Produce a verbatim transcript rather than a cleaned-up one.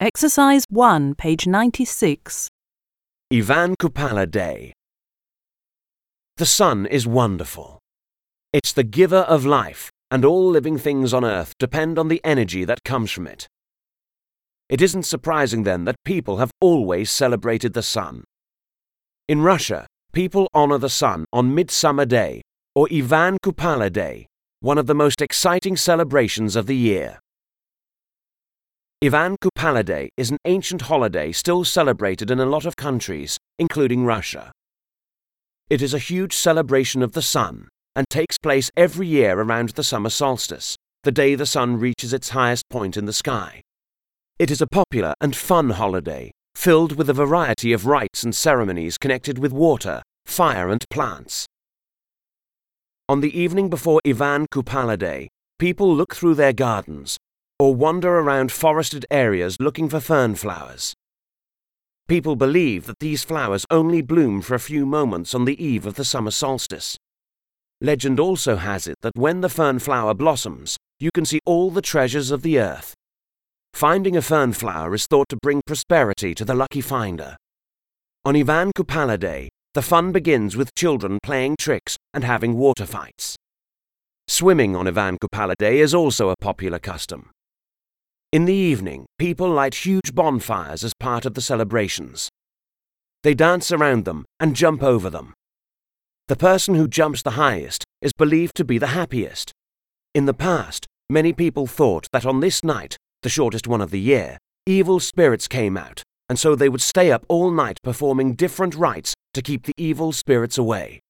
Exercise one, page ninety-six. Ivan Kupala Day. The sun is wonderful. It's the giver of life, and all living things on earth depend on the energy that comes from it. It isn't surprising then that people have always celebrated the sun. In Russia, people honor the sun on Midsummer Day, or Ivan Kupala Day, one of the most exciting celebrations of the year. Ivan Kupala Day is an ancient holiday still celebrated in a lot of countries, including Russia. It is a huge celebration of the sun and takes place every year around the summer solstice, the day the sun reaches its highest point in the sky. It is a popular and fun holiday, filled with a variety of rites and ceremonies connected with water, fire and plants. On the evening before Ivan Kupala Day, people look through their gardens or wander around forested areas looking for fern flowers. People believe that these flowers only bloom for a few moments on the eve of the summer solstice. Legend also has it that when the fern flower blossoms, you can see all the treasures of the earth. Finding a fern flower is thought to bring prosperity to the lucky finder. On Ivan Kupala Day, the fun begins with children playing tricks and having water fights. Swimming on Ivan Kupala Day is also a popular custom. In the evening, people light huge bonfires as part of the celebrations. They dance around them and jump over them. The person who jumps the highest is believed to be the happiest. In the past, many people thought that on this night, the shortest one of the year, evil spirits came out, and so they would stay up all night performing different rites to keep the evil spirits away.